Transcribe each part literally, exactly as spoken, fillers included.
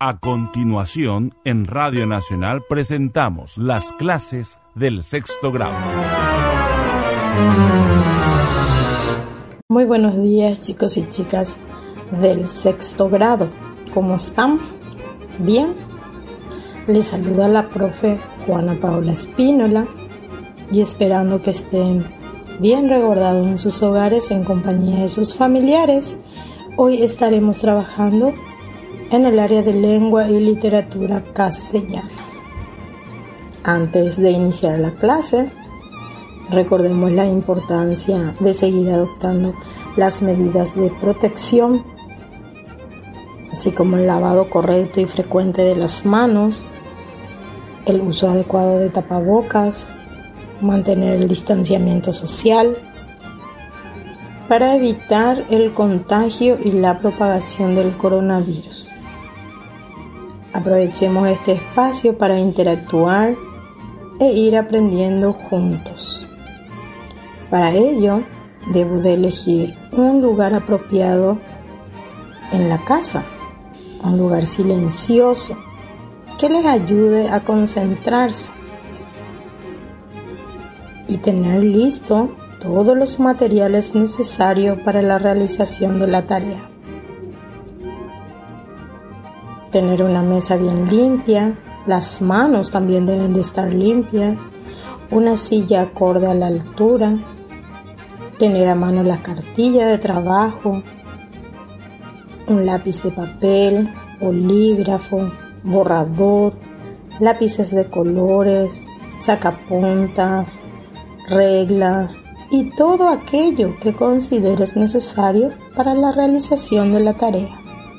A continuación, en Radio Nacional presentamos las clases del sexto grado. Muy buenos días, chicos y chicas del sexto grado. ¿Cómo están? ¿Bien? Les saluda la profe Juana Paola Espínola y esperando que estén bien resguardados en sus hogares en compañía de sus familiares, hoy estaremos trabajando en el área de lengua y literatura castellana. Antes de iniciar la clase, recordemos la importancia de seguir adoptando las medidas de protección, así como el lavado correcto y frecuente de las manos, el uso adecuado de tapabocas, mantener el distanciamiento social, para evitar el contagio y la propagación del coronavirus. Aprovechemos este espacio para interactuar e ir aprendiendo juntos. Para ello, debo de elegir un lugar apropiado en la casa, un lugar silencioso que les ayude a concentrarse y tener listo todos los materiales necesarios para la realización de la tarea. Tener una mesa bien limpia, las manos también deben de estar limpias, una silla acorde a la altura, tener a mano la cartilla de trabajo, un lápiz de papel, bolígrafo, borrador, lápices de colores, sacapuntas, regla y todo aquello que consideres necesario para la realización de la tarea.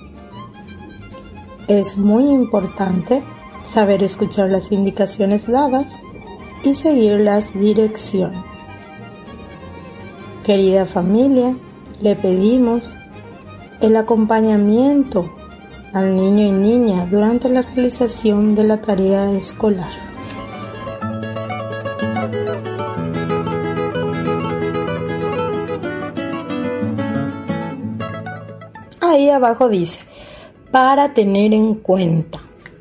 Es muy importante saber escuchar las indicaciones dadas y seguir las direcciones. Querida familia, le pedimos el acompañamiento al niño y niña durante la realización de la tarea escolar. Ahí abajo dice, para tener en cuenta.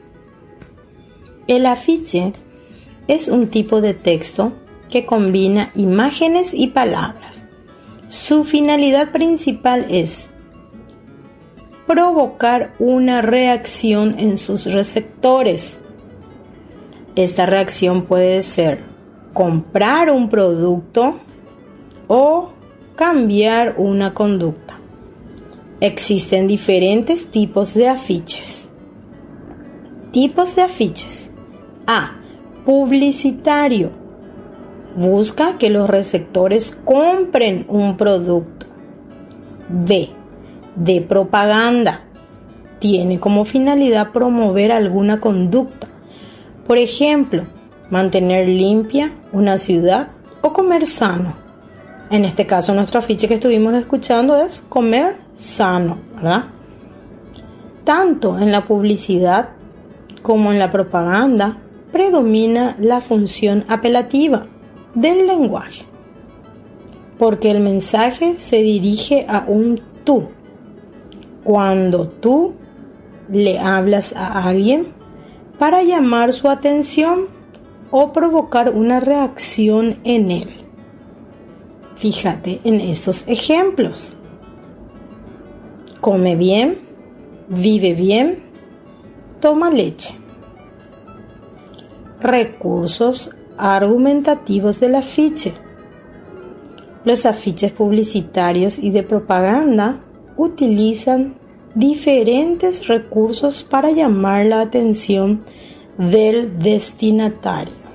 El afiche es un tipo de texto que combina imágenes y palabras. Su finalidad principal es provocar una reacción en sus receptores. Esta reacción puede ser comprar un producto o cambiar una conducta. Existen diferentes tipos de afiches. Tipos de afiches. A. Publicitario. Busca que los receptores compren un producto. B. De propaganda. Tiene como finalidad promover alguna conducta. Por ejemplo, mantener limpia una ciudad o comer sano. En este caso, nuestro afiche que estuvimos escuchando es comer sano, ¿verdad? Tanto en la publicidad como en la propaganda predomina la función apelativa del lenguaje, porque el mensaje se dirige a un tú. Cuando tú le hablas a alguien para llamar su atención o provocar una reacción en él. Fíjate en estos ejemplos. Come bien, vive bien, toma leche. Recursos argumentativos del afiche. Los afiches publicitarios y de propaganda utilizan diferentes recursos para llamar la atención del destinatario.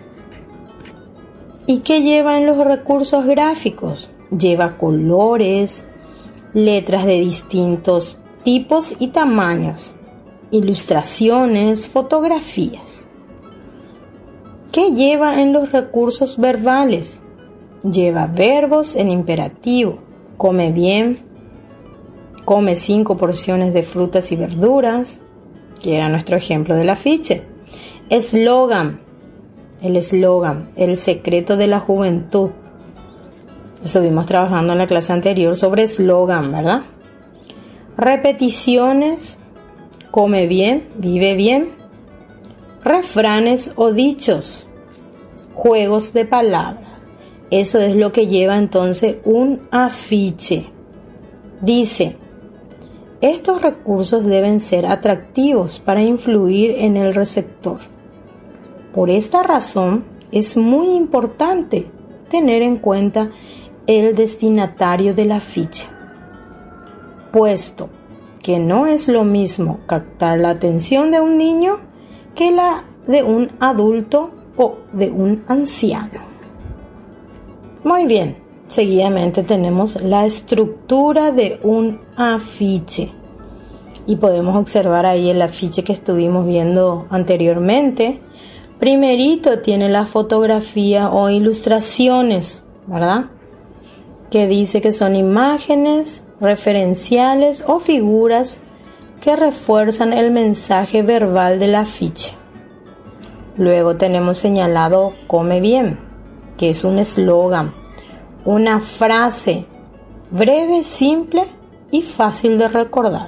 ¿Y qué llevan los recursos gráficos? Lleva colores, letras de distintos tipos y tamaños, ilustraciones, fotografías. ¿Qué lleva en los recursos verbales? Lleva verbos en imperativo. Come bien, come cinco porciones de frutas y verduras, que era nuestro ejemplo del afiche. Eslogan. El eslogan, el secreto de la juventud. Estuvimos trabajando en la clase anterior sobre eslogan, ¿verdad? Repeticiones, come bien, vive bien, refranes o dichos, juegos de palabras. Eso es lo que lleva entonces un afiche. Dice, estos recursos deben ser atractivos para influir en el receptor. Por esta razón, es muy importante tener en cuenta el destinatario del afiche, puesto que no es lo mismo captar la atención de un niño que la de un adulto o de un anciano. Muy bien, seguidamente tenemos la estructura de un afiche y podemos observar ahí el afiche que estuvimos viendo anteriormente. Primerito tiene la fotografía o ilustraciones, ¿verdad? Que dice que son imágenes referenciales o figuras que refuerzan el mensaje verbal del afiche. Luego tenemos señalado come bien, que es un eslogan, una frase breve, simple y fácil de recordar.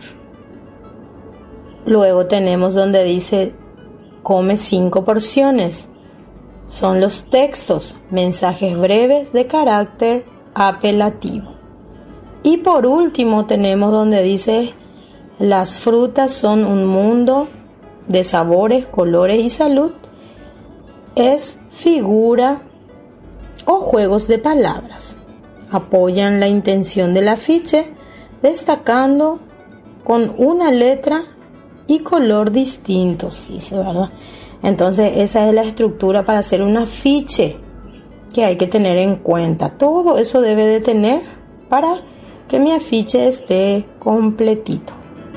Luego tenemos donde dice come cinco porciones. Son los textos, mensajes breves de carácter apelativo. Y por último tenemos donde dice las frutas son un mundo de sabores, colores y salud. Es figura o juegos de palabras. Apoyan la intención del afiche destacando con una letra y color distintos, dice, ¿verdad? Entonces esa es la estructura para hacer un afiche que hay que tener en cuenta. Todo eso debe de tener para que mi afiche esté completito.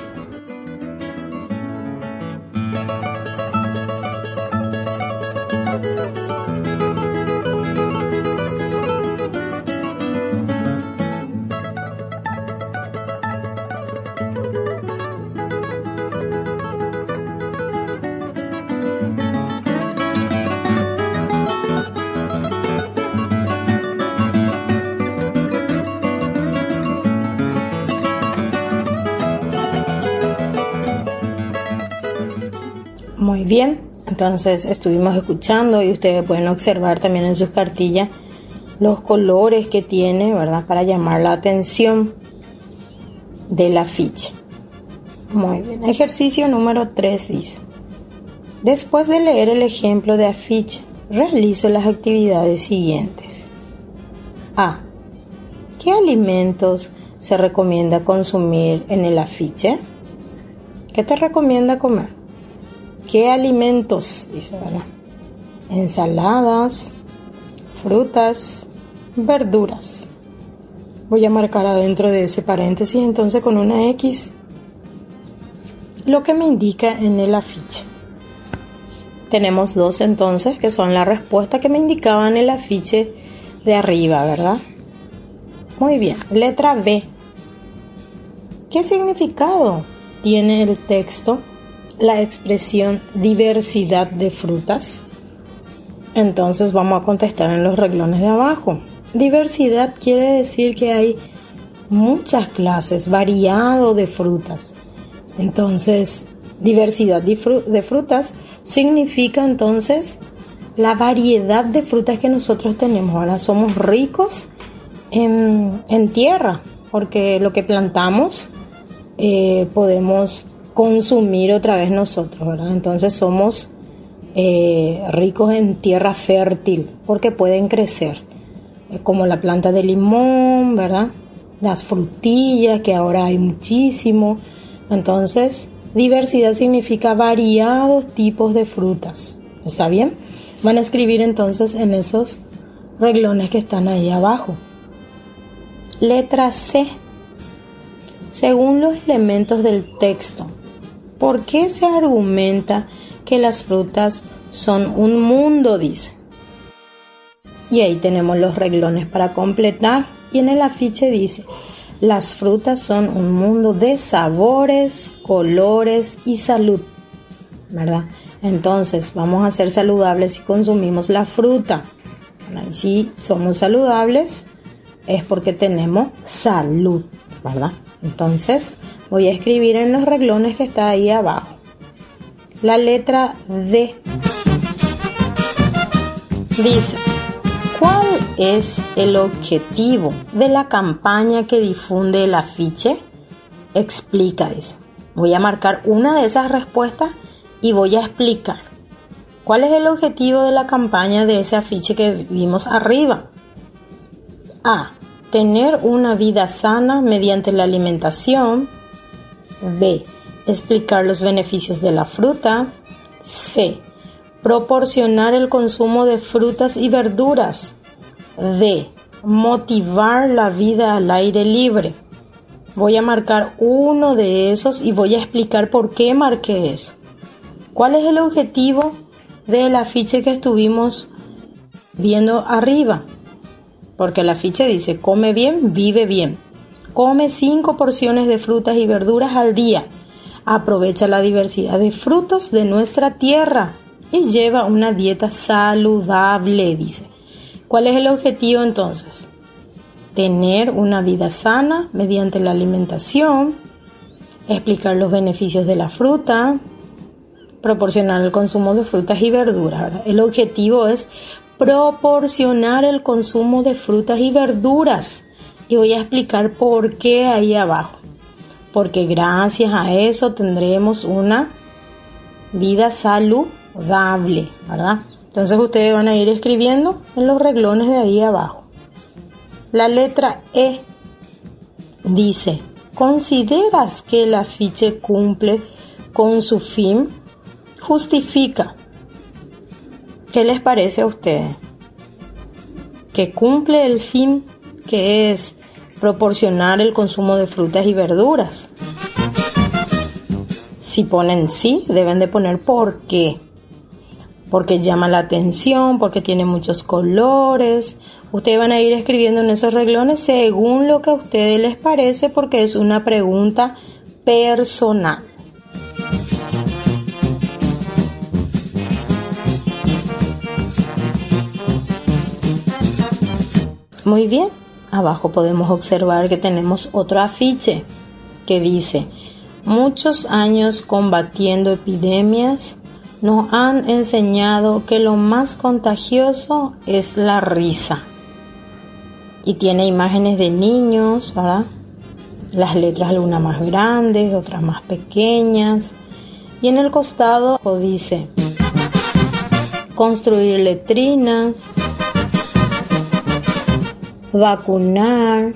Muy bien, entonces estuvimos escuchando y ustedes pueden observar también en sus cartillas los colores que tiene, ¿verdad? Para llamar la atención del afiche. Muy bien, ejercicio número tres dice: después de leer el ejemplo de afiche, realizo las actividades siguientes. A. ¿Qué alimentos se recomienda consumir en el afiche? ¿Qué te recomienda comer? ¿Qué alimentos? Dice, ¿verdad? Ensaladas, frutas, verduras. Voy a marcar adentro de ese paréntesis entonces con una X lo que me indica en el afiche. Tenemos dos entonces que son la respuesta que me indicaba en el afiche de arriba, ¿verdad? Muy bien. Letra B. ¿Qué significado tiene el texto la expresión diversidad de frutas? Entonces vamos a contestar en los renglones de abajo. Diversidad quiere decir que hay muchas clases, variado de frutas. Entonces, diversidad de, fru- de frutas significa entonces la variedad de frutas que nosotros tenemos. Ahora somos ricos en, en tierra, porque lo que plantamos eh, podemos consumir otra vez nosotros, ¿verdad? Entonces somos eh, ricos en tierra fértil porque pueden crecer, eh, como la planta de limón, ¿verdad? Las frutillas, que ahora hay muchísimo. Entonces, diversidad significa variados tipos de frutas. ¿Está bien? Van a escribir entonces en esos renglones que están ahí abajo. Letra C. Según los elementos del texto, ¿por qué se argumenta que las frutas son un mundo? Dice. Y ahí tenemos los renglones para completar. Y en el afiche dice: las frutas son un mundo de sabores, colores y salud, ¿verdad? Entonces vamos a ser saludables si consumimos la fruta. Y si somos saludables es porque tenemos salud, ¿verdad? Entonces Voy a escribir en los renglones que está ahí abajo. La letra D. Dice, ¿cuál es el objetivo de la campaña que difunde el afiche? Explica, dice. Voy a marcar una de esas respuestas y voy a explicar. ¿Cuál es el objetivo de la campaña de ese afiche que vimos arriba? A. Tener una vida sana mediante la alimentación. B. Explicar los beneficios de la fruta. C. Proporcionar el consumo de frutas y verduras. D. Motivar la vida al aire libre. Voy a marcar uno de esos y voy a explicar por qué marqué eso. ¿Cuál es el objetivo del afiche que estuvimos viendo arriba? Porque el afiche dice, come bien, vive bien. Come cinco porciones de frutas y verduras al día. Aprovecha la diversidad de frutos de nuestra tierra y lleva una dieta saludable, dice. ¿Cuál es el objetivo entonces? Tener una vida sana mediante la alimentación, explicar los beneficios de la fruta, proporcionar el consumo de frutas y verduras, ¿verdad? El objetivo es proporcionar el consumo de frutas y verduras. Y voy a explicar por qué ahí abajo. Porque gracias a eso tendremos una vida saludable, ¿verdad? Entonces ustedes van a ir escribiendo en los renglones de ahí abajo. La letra E dice, ¿consideras que el afiche cumple con su fin? Justifica. ¿Qué les parece a ustedes? ¿Que cumple el fin que es proporcionar el consumo de frutas y verduras? Si ponen sí, deben de poner por qué. Porque llama la atención, porque tiene muchos colores. Ustedes van a ir escribiendo en esos renglones según lo que a ustedes les parece, porque es una pregunta personal. Muy bien, abajo podemos observar que tenemos otro afiche que dice, muchos años combatiendo epidemias nos han enseñado que lo más contagioso es la risa. Y tiene imágenes de niños, ¿verdad? Las letras algunas más grandes, otras más pequeñas. Y en el costado dice, construir letrinas, vacunar,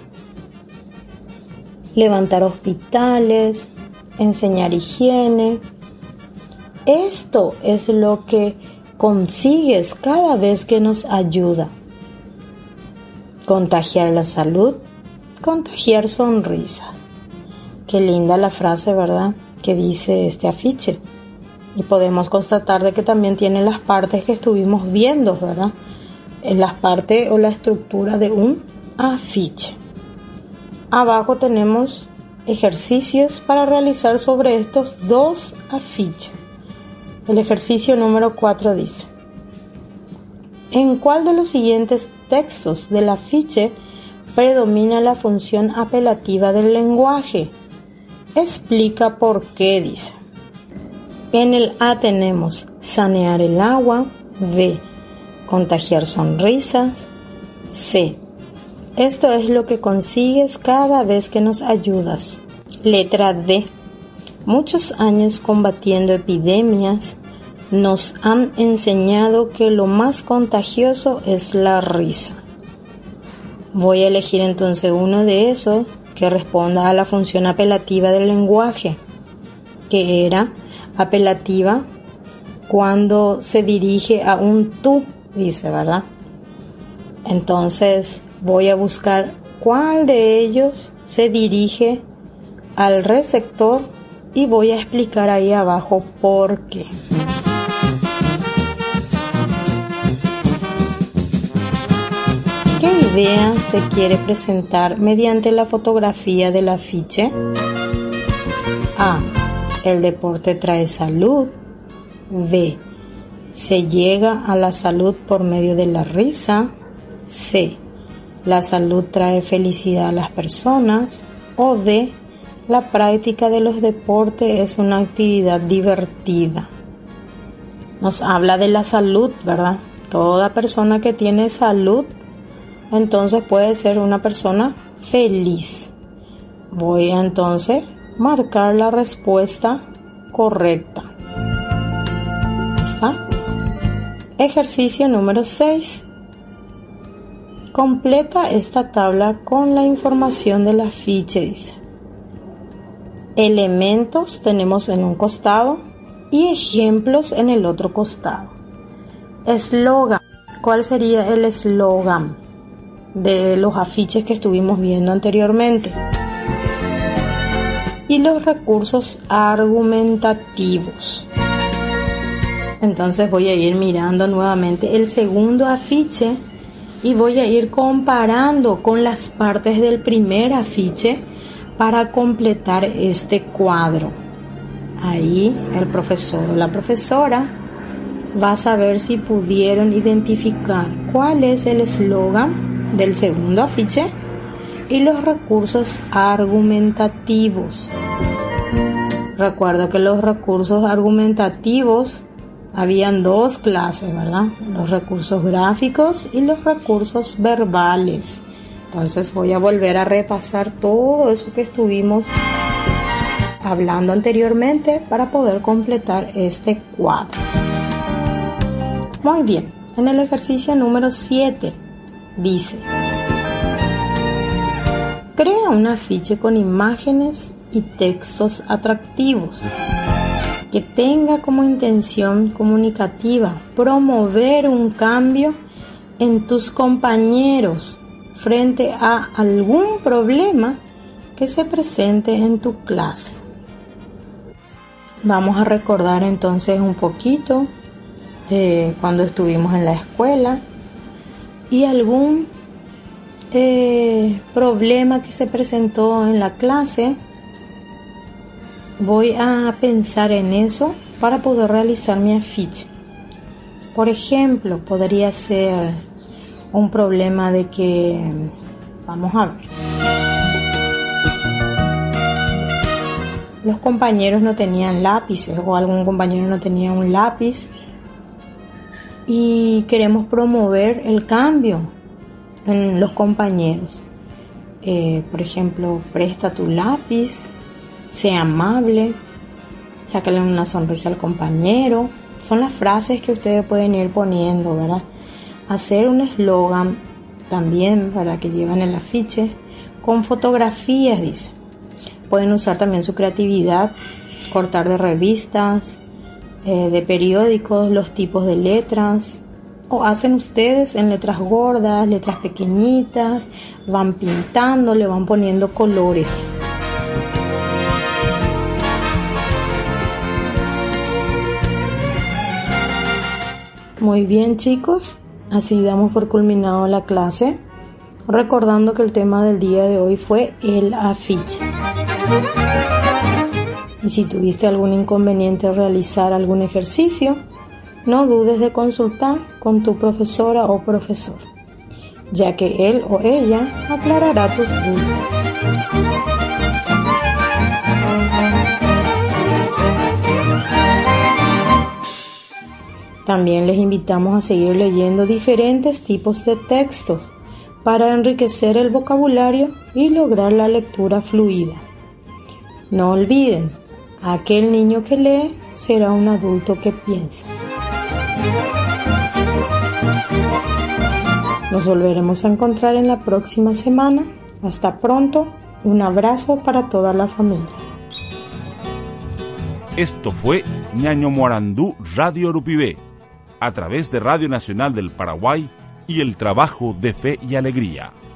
levantar hospitales, enseñar higiene. Esto es lo que consigues cada vez que nos ayuda. Contagiar la salud, contagiar sonrisa. Qué linda la frase, ¿verdad?, que dice este afiche. Y podemos constatar de que también tiene las partes que estuvimos viendo, ¿verdad? En las partes o la estructura de un afiche. Abajo tenemos ejercicios para realizar sobre estos dos afiches. El ejercicio número cuatro dice, ¿en cuál de los siguientes textos del afiche predomina la función apelativa del lenguaje? Explica por qué, dice. En el A tenemos sanear el agua, B, contagiar sonrisas, C, esto es lo que consigues cada vez que nos ayudas. Letra D, muchos años combatiendo epidemias nos han enseñado que lo más contagioso es la risa. Voy a elegir entonces uno de esos que responda a la función apelativa del lenguaje, que era apelativa cuando se dirige a un tú, dice, ¿verdad? Entonces voy a buscar cuál de ellos se dirige al receptor y voy a explicar ahí abajo por qué. ¿Qué idea se quiere presentar mediante la fotografía del afiche? A. El deporte trae salud. B. Se llega a la salud por medio de la risa. C. La salud trae felicidad a las personas. O D. la práctica de los deportes es una actividad divertida. Nos habla de la salud, ¿verdad? Toda persona que tiene salud, entonces puede ser una persona feliz. Voy a entonces marcar la respuesta correcta. ¿Está? Ejercicio número seis. Completa esta tabla con la información del afiche, dice. Elementos tenemos en un costado y ejemplos en el otro costado. Eslogan. ¿Cuál sería el eslogan de los afiches que estuvimos viendo anteriormente? Y los recursos argumentativos. Entonces voy a ir mirando nuevamente el segundo afiche y voy a ir comparando con las partes del primer afiche para completar este cuadro. Ahí el profesor o la profesora va a saber si pudieron identificar cuál es el eslogan del segundo afiche y los recursos argumentativos. Recuerdo que los recursos argumentativos habían dos clases, ¿verdad? Los recursos gráficos y los recursos verbales. Entonces voy a volver a repasar todo eso que estuvimos hablando anteriormente para poder completar este cuadro. Muy bien, en el ejercicio número siete dice: crea un afiche con imágenes y textos atractivos que tenga como intención comunicativa promover un cambio en tus compañeros frente a algún problema que se presente en tu clase. Vamos a recordar entonces un poquito eh, cuando estuvimos en la escuela y algún eh, problema que se presentó en la clase. Voy a pensar en eso para poder realizar mi afiche. Por ejemplo, podría ser un problema de que, vamos a ver, los compañeros no tenían lápices o algún compañero no tenía un lápiz y queremos promover el cambio en los compañeros. Eh, por ejemplo, presta tu lápiz, sea amable, sácale una sonrisa al compañero. Son las frases que ustedes pueden ir poniendo, ¿verdad? Hacer un eslogan también, ¿verdad?, que llevan el afiche con fotografías, dice. Pueden usar también su creatividad, cortar de revistas, eh, de periódicos, los tipos de letras, o hacen ustedes en letras gordas, letras pequeñitas, van pintando, le van poniendo colores. Muy bien, chicos, así damos por culminado la clase, recordando que el tema del día de hoy fue el afiche. Y si tuviste algún inconveniente al realizar algún ejercicio, no dudes de consultar con tu profesora o profesor, ya que él o ella aclarará tus dudas. También les invitamos a seguir leyendo diferentes tipos de textos para enriquecer el vocabulario y lograr la lectura fluida. No olviden, aquel niño que lee será un adulto que piensa. Nos volveremos a encontrar en la próxima semana. Hasta pronto, un abrazo para toda la familia. Esto fue Ñaño Morandú Radio Urupibé, a través de Radio Nacional del Paraguay y el trabajo de Fe y Alegría.